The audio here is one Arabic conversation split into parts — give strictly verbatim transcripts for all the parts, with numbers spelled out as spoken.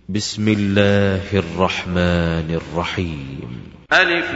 بسم الله الرحمن الرحيم. ألف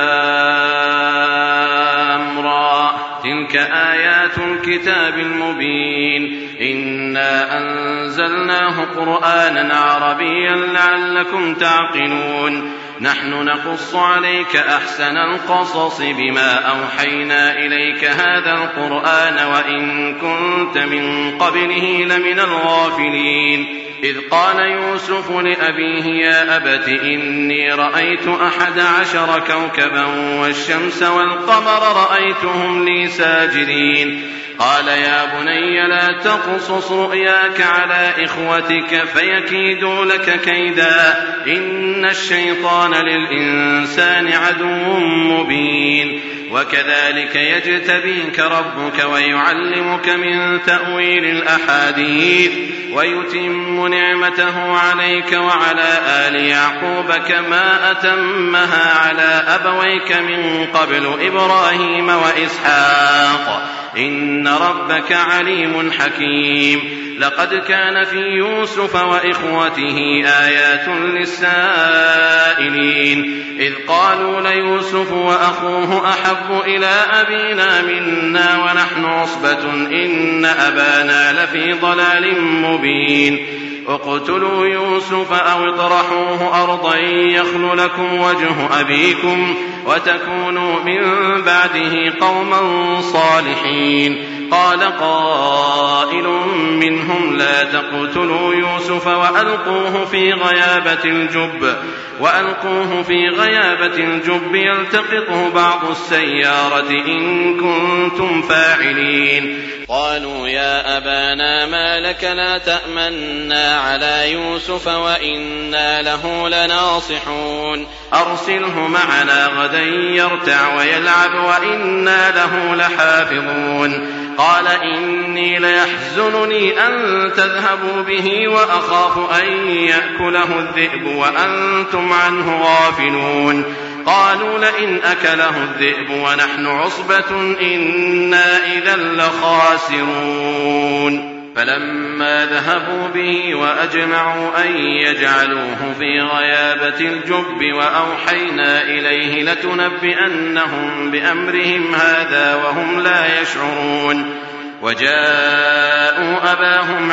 لام را، تلك آيات الكتاب المبين. إنا أنزلناه قرآنا عربيا لعلكم تعقلون. نحن نقص عليك أحسن القصص بما أوحينا إليك هذا القرآن وإن كنت من قبله لمن الغافلين. إذ قال يوسف لأبيه يا أبت إني رأيت أحد عشر كوكبا والشمس والقمر رأيتهم لي ساجدين. قال يا بني لا تقصص رؤياك على إخوتك فيكيدوا لك كيدا إن الشيطان للإنسان عدو مبين. وكذلك يجتبيك ربك ويعلمك من تأويل الأحاديث ويتم نعمته عليك وعلى آل يعقوب كما أتمها على أبويك من قبل إبراهيم وإسحاق إن ربك عليم حكيم. لقد كان في يوسف وإخوته آيات للسائلين إذ قالوا ليوسف وأخوه أحب إلى أبينا منا ونحن عصبة إن أبانا لفي ضلال مبين. اقتلوا يوسف أو اطرحوه أرضا يخل لكم وجه أبيكم وتكونوا من بعده قوما صالحين. قال قائل منهم لا تقتلوا يوسف وألقوه في غيابة الجب وألقوه في غيابة الجب يلتقطه بعض السيارة إن كنتم فاعلين. قالوا يا أبانا ما لك لا تأمنا على يوسف وإنا له لناصحون. أرسله معنا غدا يرتع ويلعب وإنا له لحافظون. قال إني ليحزنني أن تذهبوا به وأخاف أن يأكله الذئب وأنتم عنه غافلون. قالوا لئن أكله الذئب ونحن عصبة إنا إذا لخاسرون. فلما ذهبوا به وأجمعوا أن يجعلوه في غيابة الجب وأوحينا إليه لتنبئنهم بأمرهم هذا وهم لا يشعرون. وجاءوا أباهم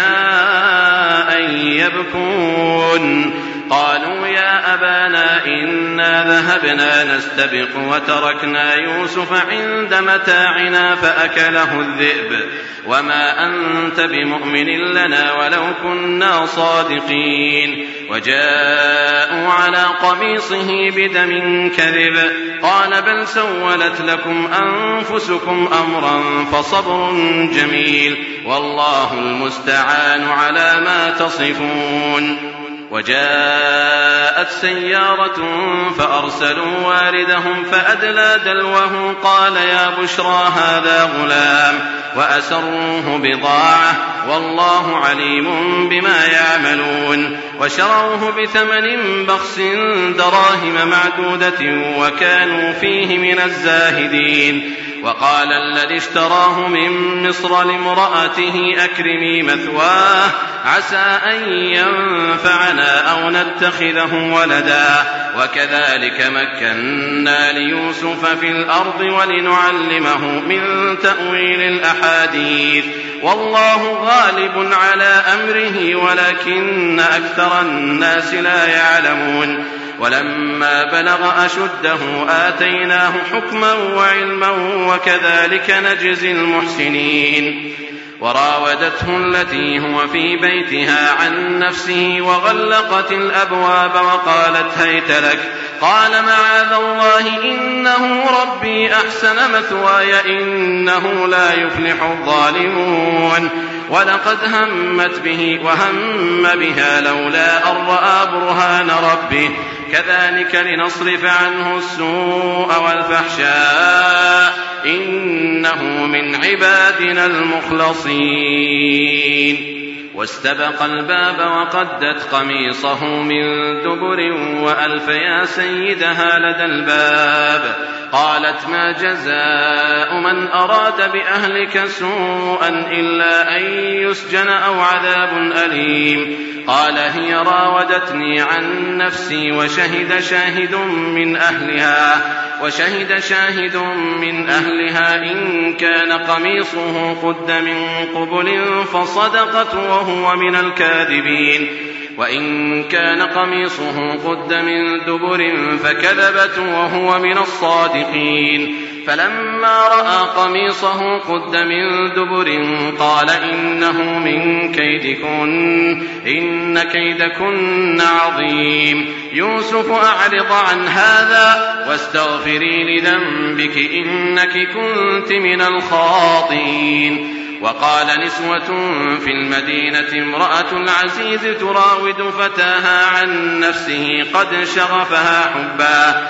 عشاء يبكون. قالوا يا أبانا إنا ذهبنا نستبق وتركنا يوسف عند متاعنا فأكله الذئب وما أنت بمؤمن لنا ولو كنا صادقين. وجاءوا على قميصه بدم كذب قال بل سولت لكم أنفسكم أمرا فصبر جميل والله المستعان على ما تصفون. وجاءت سيارة فأرسلوا واردهم فأدلى دلوه قال يا بشرى هذا غلام وأسروه بضاعة والله عليم بما يعملون. وشروه بثمن بخس دراهم معدودة وكانوا فيه من الزاهدين. وقال الذي اشتراه من مصر لامرأته أكرمي مثواه عسى أن ينفعنا أو نتخذه ولدا. وكذلك مكنا ليوسف في الأرض ولنعلمه من تأويل الأحاديث والله غالب على أمره ولكن أكثر الناس لا يعلمون. ولما بلغ أشده آتيناه حكما وعلما وكذلك نجزي المحسنين. وراودته التي هو في بيتها عن نفسه وغلقت الأبواب وقالت هيت لك قال معاذ الله إنه ربي أحسن مثواي إنه لا يفلح الظالمون. ولقد همت به وهم بها لولا أن رأى برهان ربه كذلك لنصرف عنه السوء والفحشاء إنه من عبادنا المخلصين. واستبق الباب وقدت قميصه من دبر وألف يا سيدها لدى الباب. قالت ما جزاء من أراد بأهلك سوءا إلا أن يسجن أو عذاب أليم. قال هي راودتني عن نفسي وشهد شاهد من أهلها وشهد شاهد من أهلها إن كان قميصه قد من قبل فصدقت وهو من الكاذبين وإن كان قميصه قد من دبر فكذبت وهو من الصادقين فلما رأى قميصه قد من دبر قال إنه من كيدكن إن كيدكن عظيم يوسف أعرض عن هذا واستغفري لذنبك إنك كنت من الخاطئين. وقال نسوة في المدينة امرأة العزيز تراود فتاها عن نفسه قد شغفها حبا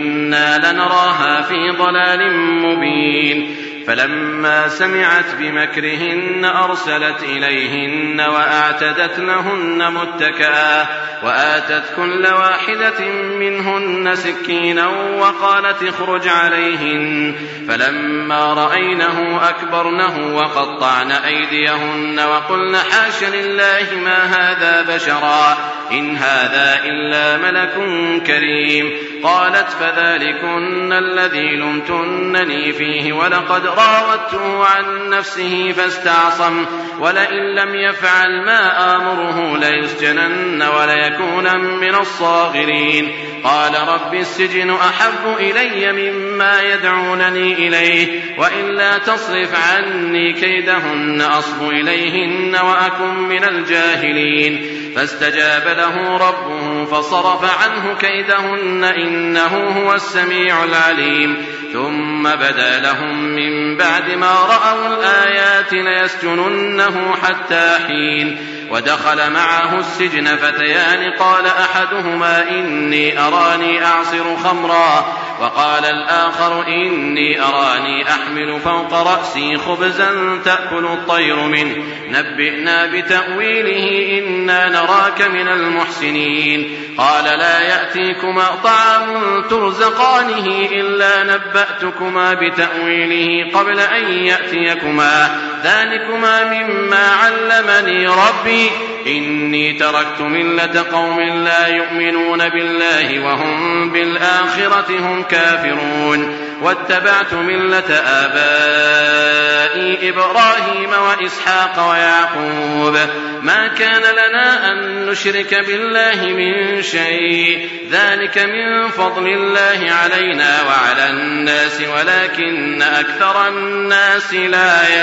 إنا لنراها في ضلال مبين. فلما سمعت بمكرهن أرسلت إليهن وأعتدت لهن متكئا وآتت كل واحدة منهن سكينا وقالت اخرج عليهن فلما رأينه أكبرنه وقطعن أيديهن وقلن حاش لله ما هذا بشرا إن هذا إلا ملك كريم. قالت فذلكن الذي لمتنني فيه ولقد راودته عن نفسه فاستعصم ولئن لم يفعل ما آمره ليسجنن وليكون من الصاغرين. قال رب السجن أحب إلي مما يدعونني إليه وإلا تصرف عني كيدهن أصب إليهن وأكن من الجاهلين. فاستجاب له ربه فصرف عنه كيدهن إنه هو السميع العليم. ثم بدا لهم من بعد ما رأوا الآيات ليسجننه حتى حين. ودخل معه السجن فتيان قال أحدهما إني أراني أعصر خمرا وقال الآخر إني أراني أحمل فوق رأسي خبزا تأكل الطير منه نبئنا بتأويله إنا نراك من المحسنين. قال لا يأتيكما طعام ترزقانه إلا نبأتكما بتأويله قبل أن يأتيكما ذلكما مما علمني ربي إني تركت ملة قوم لا يؤمنون بالله وهم بالآخرة هم كافرون واتبعت ملة آبائي إبراهيم وإسحاق ويعقوب ما كان لنا أن نشرك بالله من شيء ذلك من فضل الله علينا وعلى الناس ولكن أكثر الناس لا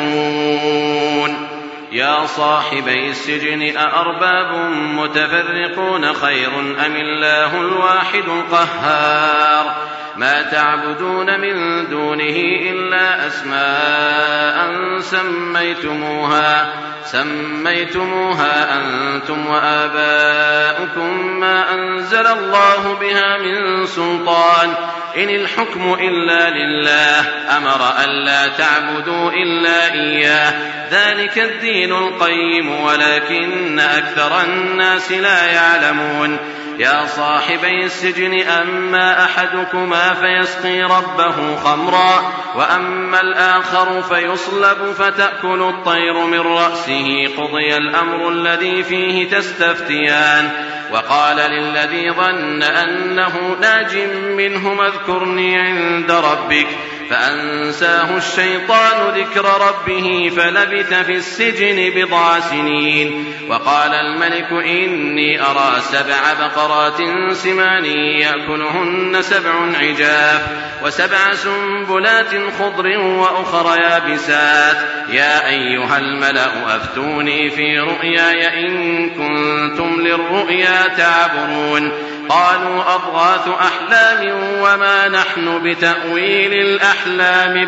يشكرون. يا صاحبي السجن أأرباب متفرقون خير أم الله الواحد القهار ما تعبدون من دونه إلا أسماء سميتموها سميتموها أنتم وآباؤكم ما أنزل الله بها من سلطان إن الحكم إلا لله أمر ألا تعبدوا إلا إياه ذلك الدين القيم ولكن أكثر الناس لا يعلمون. يا صاحبي السجن أما أحدكما فيسقي ربه خمرا وأما الآخر فيصلب فتأكل الطير من رأسه قضي الأمر الذي فيه تستفتيان. وقال للذي ظن أنه ناج منهما اذكرني عند ربك فأنساه الشيطان ذكر ربه فلبث في السجن بضع سنين. وقال الملك إني أرى سبع بقرات سمان يأكلهن سبع عجاف وسبع سنبلات خضر وأخر يابسات يا أيها الملأ أفتوني في رؤياي إن كنتم للرؤيا تعبرون. قالوا أضغاث أحلام وما نحن بتأويل الأحلام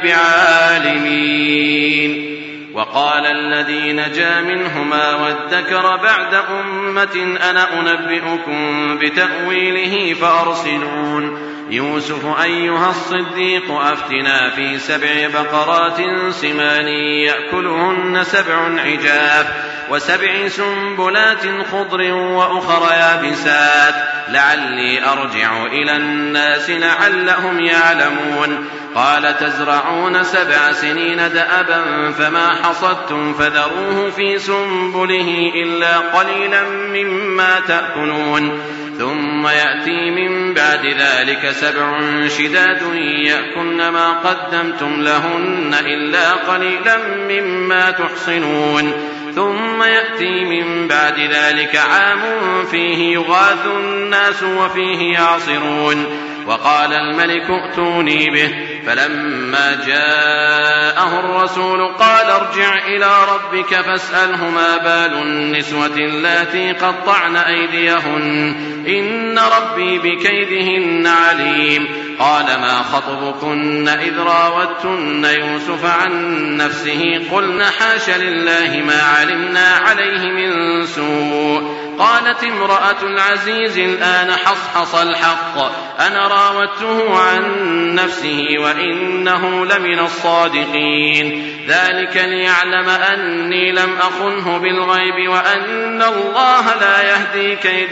بعالمين. وقال الذي نجا منهما وادكر بعد أمة أنا أنبئكم بتأويله فأرسلون. يوسف أيها الصديق أفتنا في سبع بقرات سمان يأكلهن سبع عجاف وسبع سنبلات خضر وأخر يابسات لعلي أرجع إلى الناس لعلهم يعلمون قال تزرعون سبع سنين دأبا فما حصدتم فذروه في سنبله إلا قليلا مما تأكلون ثم يأتي من بعد ذلك سبع شداد يأكلن ما قدمتم لهن إلا قليلا مما تحصنون ثم يأتي من بعد ذلك عام فيه يغاث الناس وفيه يعصرون وقال الملك ائتوني به فلما جاءه الرسول قال ارجع إلى ربك فاسأله ما بال النسوة اللاتي قطعن أيديهن إن ربي بكيدهن عليم قال ما خطبكن إذ راوتن يوسف عن نفسه قلن حاش لله ما علمنا عليه من سوء قالت امرأة العزيز الآن حصحص الحق أنا راودته عن نفسه وإنه لمن الصادقين ذلك ليعلم أني لم أخنه بالغيب وأن الله لا يهدي كيد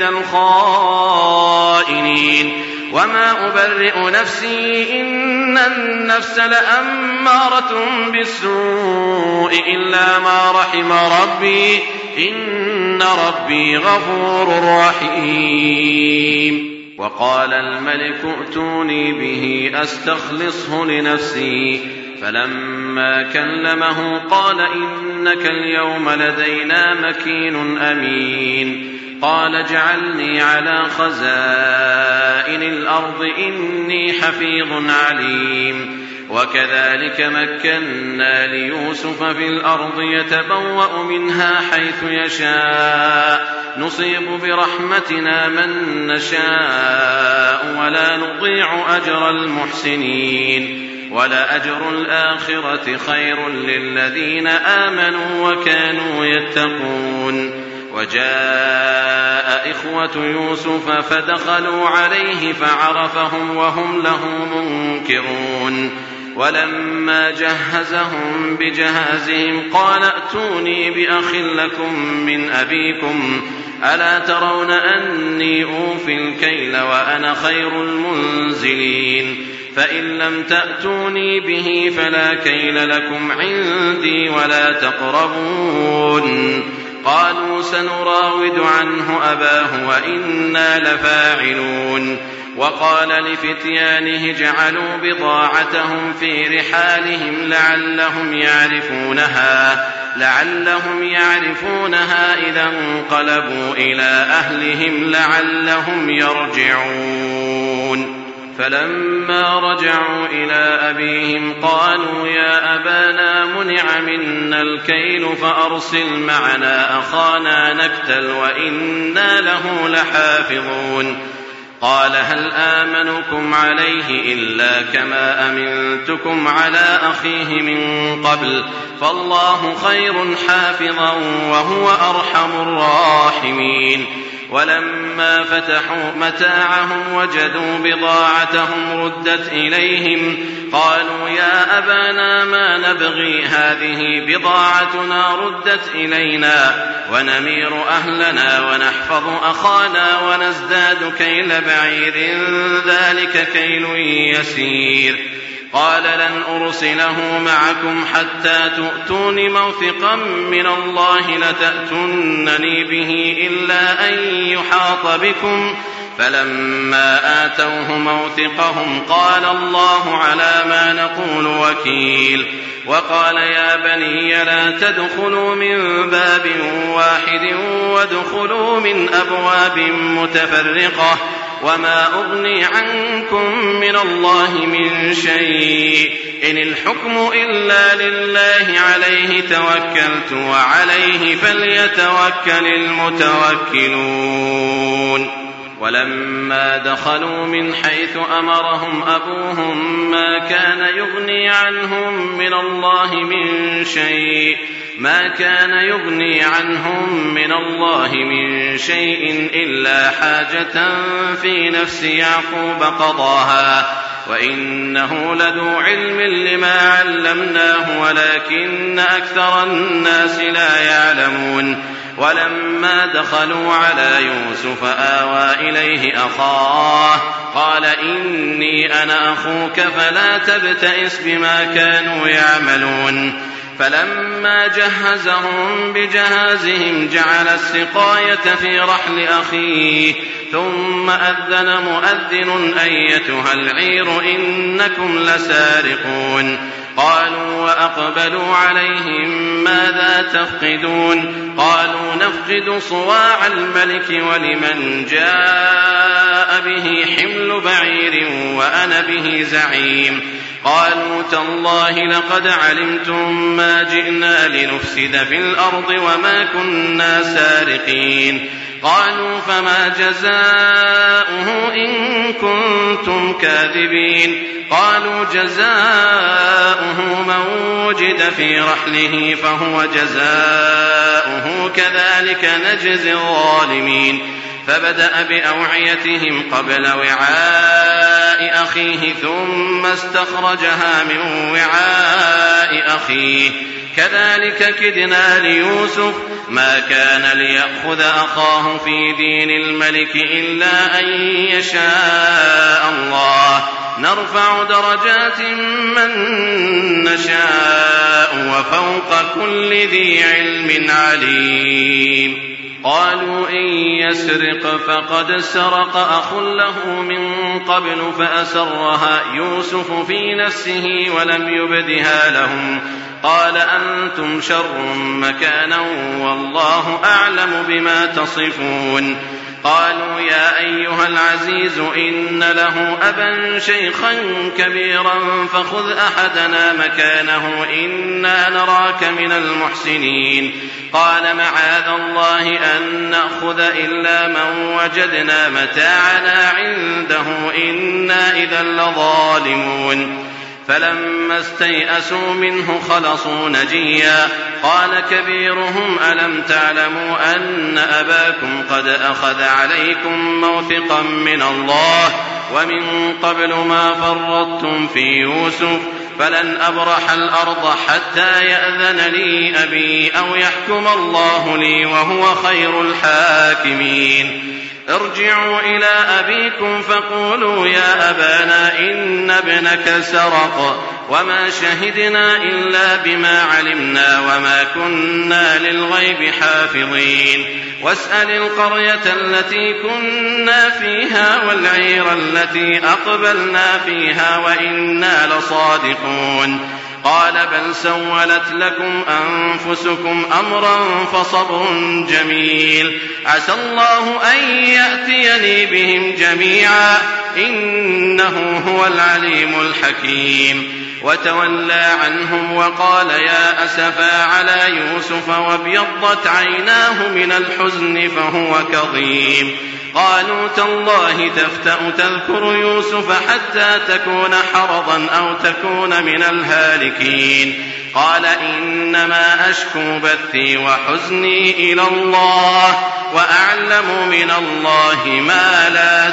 الخائنين وما أبرئ نفسي إن النفس لأمارة بالسوء إلا ما رحم ربي إن ربي غفور رحيم وقال الملك ائتوني به أستخلصه لنفسي فلما كلمه قال إنك اليوم لدينا مكين أمين قال اجعلني على خزائن الأرض إني حفيظ عليم وكذلك مكنا ليوسف في الأرض يتبوأ منها حيث يشاء نصيب برحمتنا من نشاء ولا نضيع أجر المحسنين ولأجر الآخرة خير للذين آمنوا وكانوا يتقون وجاء إخوة يوسف فدخلوا عليه فعرفهم وهم له منكرون ولما جهزهم بجهازهم قال ائتوني بأخ لكم من أبيكم ألا ترون أني أوفي الكيل وأنا خير المنزلين فإن لم تأتوني به فلا كيل لكم عندي ولا تقربون قالوا سنراود عنه أباه وإنا لفاعلون وقال لفتيانه اجعلوا بضاعتهم في رحالهم لعلهم يعرفونها لعلهم يعرفونها إذا انقلبوا إلى أهلهم لعلهم يرجعون فلما رجعوا إلى أبيهم قالوا يا أبانا منع منا الكيل فأرسل معنا أخانا نكتل وإنا له لحافظون قال هل آمنكم عليه إلا كما أمنتكم على أخيه من قبل فالله خير حافظا وهو أرحم الراحمين ولما فتحوا متاعهم وجدوا بضاعتهم ردت إليهم قالوا يا أبانا ما نبغي هذه بضاعتنا ردت إلينا ونمير أهلنا ونحفظ أخانا ونزداد كيل بعير ذلك كيل يسير قال لن أرسله معكم حتى تؤتون موثقا من الله لتأتونني به إلا أن يحاط بكم فلما آتوه موثقهم قال الله على ما نقول وكيل وقال يا بني لا تدخلوا من باب واحد وادخلوا من أبواب متفرقة وما أغني عنكم من الله من شيء إن الحكم إلا لله عليه توكلت وعليه فليتوكل المتوكلون ولما دخلوا من حيث أمرهم أبوهم ما كان يغني عنهم من الله من شيء ما كان يغني عنهم من الله من شيء إلا حاجة في نفس يعقوب قضاها وإنه لذو علم لما علمناه ولكن أكثر الناس لا يعلمون ولما دخلوا على يوسف آوى إليه أخاه قال إني أنا أخوك فلا تبتئس بما كانوا يعملون فلما جهزهم بجهازهم جعل السقاية في رحل أخيه ثم أذن مؤذن أيتها العير إنكم لسارقون قالوا وأقبلوا عليهم ماذا تفقدون قالوا نفقد صواع الملك ولمن جاء به حمل بعير وأنا به زعيم قالوا تالله لقد علمتم ما جئنا لنفسد في الأرض وما كنا سارقين قالوا فما جزاؤه إن كنتم كاذبين قالوا جزاؤه من وجد في رحله فهو جزاؤه كذلك نجزي الظالمين فبدأ بأوعيتهم قبل وعاء أخيه ثم استخرجها من وعاء أخيه كذلك كدنا ليوسف ما كان ليأخذ أخاه في دين الملك إلا أن يشاء الله نرفع درجات من نشاء وفوق كل ذي علم عليم قالوا إن يسرق فقد سرق أخ له من قبل فأسرها يوسف في نفسه ولم يبدها لهم قال أنتم شر مكانا والله أعلم بما تصفون قالوا يا أيها العزيز إن له أبا شيخا كبيرا فخذ أحدنا مكانه إنا نراك من المحسنين قال معاذ الله أن نأخذ إلا من وجدنا متاعنا عنده إنا إذا لظالمون فلما استيئسوا منه خلصوا نجيا قال كبيرهم ألم تعلموا أن أباكم قد أخذ عليكم موثقا من الله ومن قبل ما فرطتم في يوسف فلن أبرح الأرض حتى يأذن لي أبي أو يحكم الله لي وهو خير الحاكمين ارجعوا إلى أبيكم فقولوا يا أبانا إن ابنك سرق وما شهدنا إلا بما علمنا وما كنا للغيب حافظين واسأل القرية التي كنا فيها والعير التي أقبلنا فيها وإنا لصادقون قال بل سولت لكم أنفسكم أمرا فصبر جميل عسى الله أن يأتيني بهم جميعا إنه هو العليم الحكيم وتولى عنهم وقال يا أسفا على يوسف وابيضت عيناه من الحزن فهو كظيم قالوا تالله تفتأ تذكر يوسف حتى تكون حرضا أو تكون من الهالكين قال إنما أشكو بثي وحزني إلى الله وأعلم من الله ما لا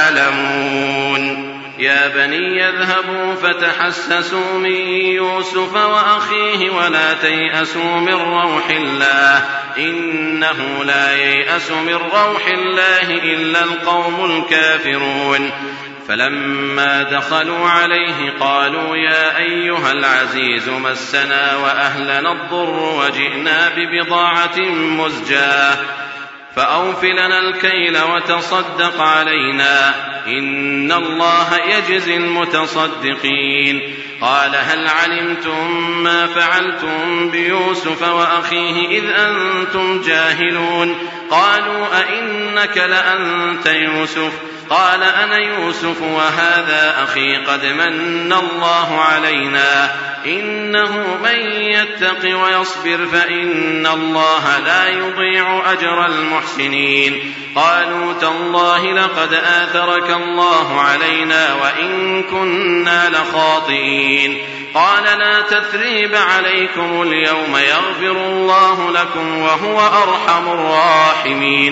تعلمون يا بني يذهبوا فتحسسوا من يوسف وأخيه ولا تيأسوا من روح الله إنه لا ييأس من روح الله إلا القوم الكافرون فلما دخلوا عليه قالوا يا أيها العزيز مسنا وأهلنا الضر وجئنا ببضاعة مزجاة فأوف لنا الكيل وتصدق علينا إن الله يجزي المتصدقين قال هل علمتم ما فعلتم بيوسف وأخيه إذ أنتم جاهلون قالوا أئنك لأنت يوسف قال أنا يوسف وهذا أخي قد من الله علينا إنه من يتق ويصبر فإن الله لا يضيع أجر المحسنين قالوا تالله لقد آثرك الله علينا وإن كنا لخاطئين قال لا تثريب عليكم اليوم يغفر الله لكم وهو أرحم الراحمين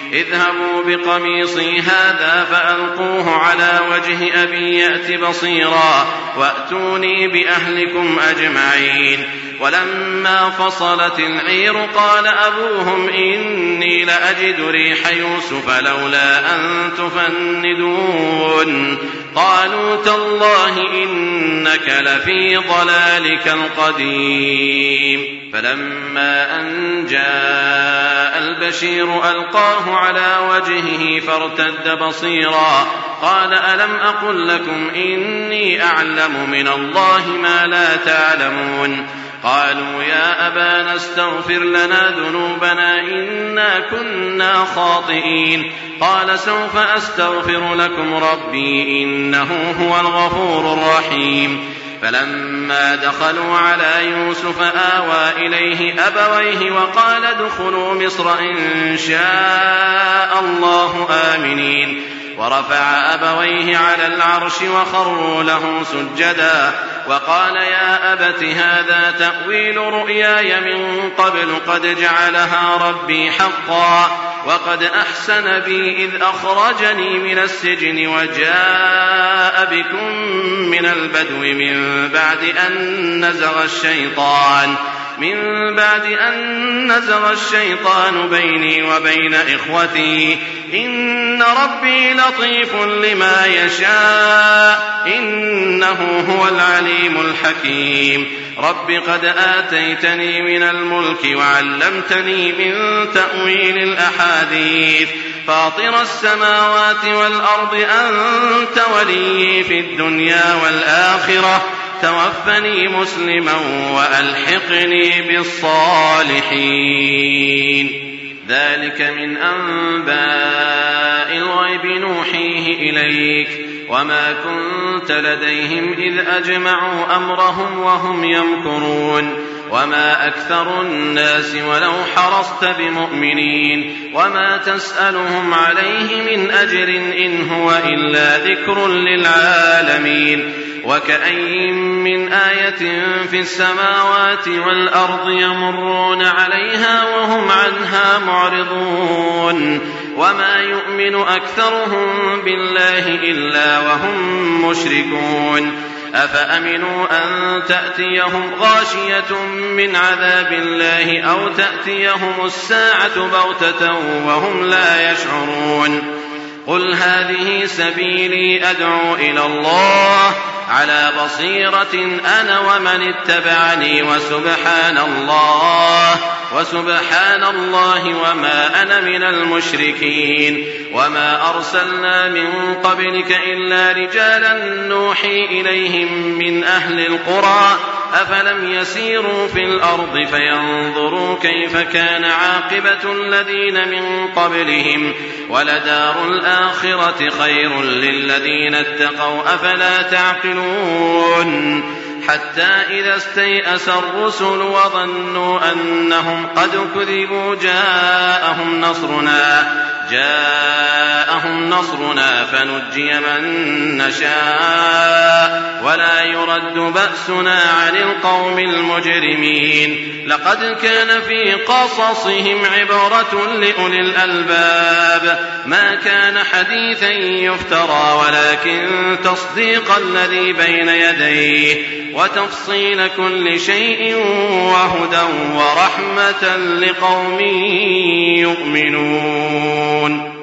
اذهبوا بقميصي هذا فألقوه على وجه أبي يأت بصيرا وأتوني بأهلكم أجمعين. ولما فصلت العير قال أبوهم إني لأجد ريح يوسف لولا أن تفندون قالوا تالله إنك لفي ضلالك القديم. فلما أن جاء البشير ألقاه على وجهه فارتد بصيرا قال ألم أقل لكم إني أعلم من الله ما لا تعلمون. قالوا يا أبانا استغفر لنا ذنوبنا إنا كنا خاطئين. قال سوف أستغفر لكم ربي إنه هو الغفور الرحيم. فلما دخلوا على يوسف آوى إليه أبويه وقال ادخلوا مصر إن شاء الله آمنين. ورفع أبويه على العرش وخروا له سجدا وقال يا أبت هذا تأويل رؤياي من قبل قد جعلها ربي حقا وقد أحسن بي إذ أخرجني من السجن وجاء بكم من البدو من بعد أن نزغ الشيطان من بعد أن نزغ الشيطان بيني وبين إخوتي إن ربي لطيف لما يشاء إنه هو العليم الحكيم. رب قد آتيتني من الملك وعلمتني من تأويل الأحاديث فاطر السماوات والأرض أنت ولي في الدنيا والآخرة توفني مسلما وألحقني بالصالحين. ذلك من أنباء الغيب نوحيه إليك وما كنت لديهم إذ أجمعوا أمرهم وهم يمكرون. وما أكثر الناس ولو حرصت بمؤمنين وما تسألهم عليه من أجر إن هو إلا ذكر للعالمين. وكأين من آية في السماوات والأرض يمرون عليها وهم عنها معرضون وما يؤمن أكثرهم بالله إلا وهم مشركون. أفأمنوا أن تأتيهم غاشية من عذاب الله أو تأتيهم الساعة بغتة وهم لا يشعرون. قل هذه سبيلي أدعو إلى الله على بصيرة أنا ومن اتبعني وسبحان الله وسبحان الله وما أنا من المشركين. وما أرسلنا من قبلك إلا رجالا نوحي إليهم من أهل القرى أفلم يسيروا في الأرض فينظروا كيف كان عاقبة الذين من قبلهم ولدار الآخرة خير للذين اتقوا أفلا تعقلون. حتى إذا استيأس الرسل وظنوا أنهم قد كذبوا جاءهم نصرنا جاءهم نصرنا فنجي من نشاء ولا يرد بأسنا عن القوم المجرمين. لقد كان في قصصهم عبرة لأولي الألباب ما كان حديثا يفترى ولكن تصديق الذي بين يديه وتفصيل كل شيء وهدى ورحمة لقوم يؤمنون.